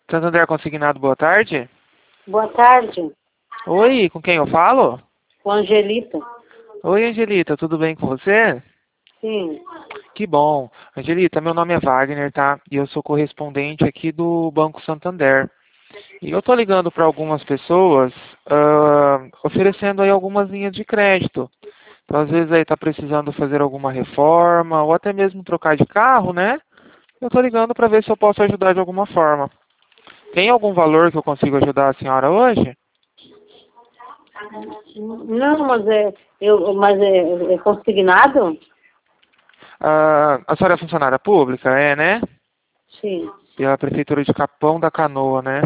Santander Consignado, boa tarde. Boa tarde, Oi, com quem eu falo? com a Angelita. Oi, Angelita, tudo bem com você? Sim. Que bom. Angelita, meu nome é Wagner, tá? E eu sou correspondente aqui do Banco Santander. E eu tô ligando para algumas pessoas, oferecendo aí algumas linhas de crédito. Então, às vezes aí tá precisando fazer alguma reforma ou até mesmo trocar de carro, né? Eu tô ligando para ver se eu posso ajudar de alguma forma. Tem algum valor que eu consigo ajudar a senhora hoje? Não, mas é consignado? A senhora é funcionária pública, né? Sim. Pela Prefeitura de Capão da Canoa, né?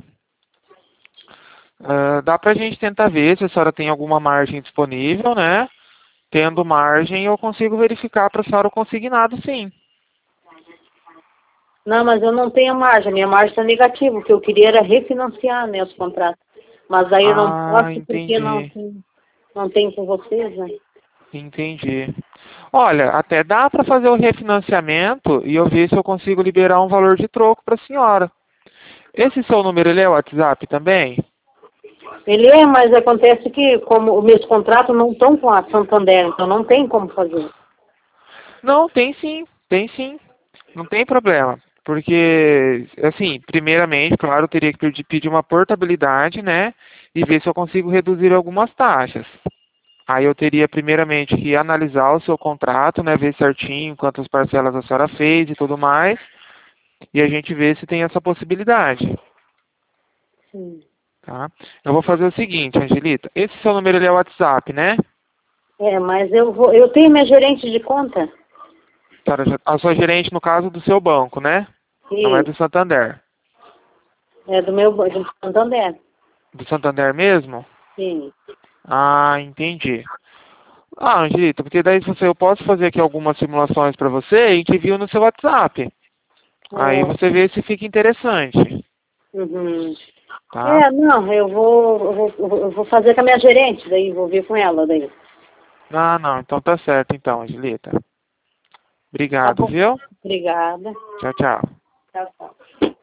Dá pra gente tentar ver se a senhora tem alguma margem disponível, né? Tendo margem, eu consigo verificar para a senhora o consignado, sim. Não, mas eu não tenho margem. Minha margem está negativa. O que eu queria era refinanciar, né, os contratos. Mas aí eu não Ah, posso porque entendi. não tenho com vocês, né? Entendi. Olha, até dá para fazer o refinanciamento e eu ver se eu consigo liberar um valor de troco para a senhora. Esse seu número, ele é WhatsApp também? Ele é, mas acontece que como os meus contratos não estão com a Santander, então não tem como fazer. Não, tem sim, tem sim. Não tem problema. Porque, assim, primeiramente, claro, eu teria que pedir uma portabilidade, né? E ver se eu consigo reduzir algumas taxas. Aí eu teria primeiramente que analisar o seu contrato, né? Ver certinho quantas parcelas a senhora fez e tudo mais. E a gente vê se tem essa possibilidade, Sim. tá? Eu vou fazer o seguinte, Angelita. Esse seu número ele é WhatsApp, né? É, mas eu tenho minha gerente de conta. A sua gerente, no caso, do seu banco, né? Não é do Isso. Santander. É do Santander. Do Santander mesmo? Sim. Ah, entendi. Ah, Angelita, porque daí eu posso fazer aqui algumas simulações para você e te envio no seu WhatsApp. Aí É. você vê se fica interessante, Uhum. tá? É, não, eu vou fazer com a minha gerente, daí vou ver com ela daí. Ah, não, então tá certo então, Angelita. Tá Obrigado, bom. viu? Obrigada. Tchau, tchau. Tchau, tchau.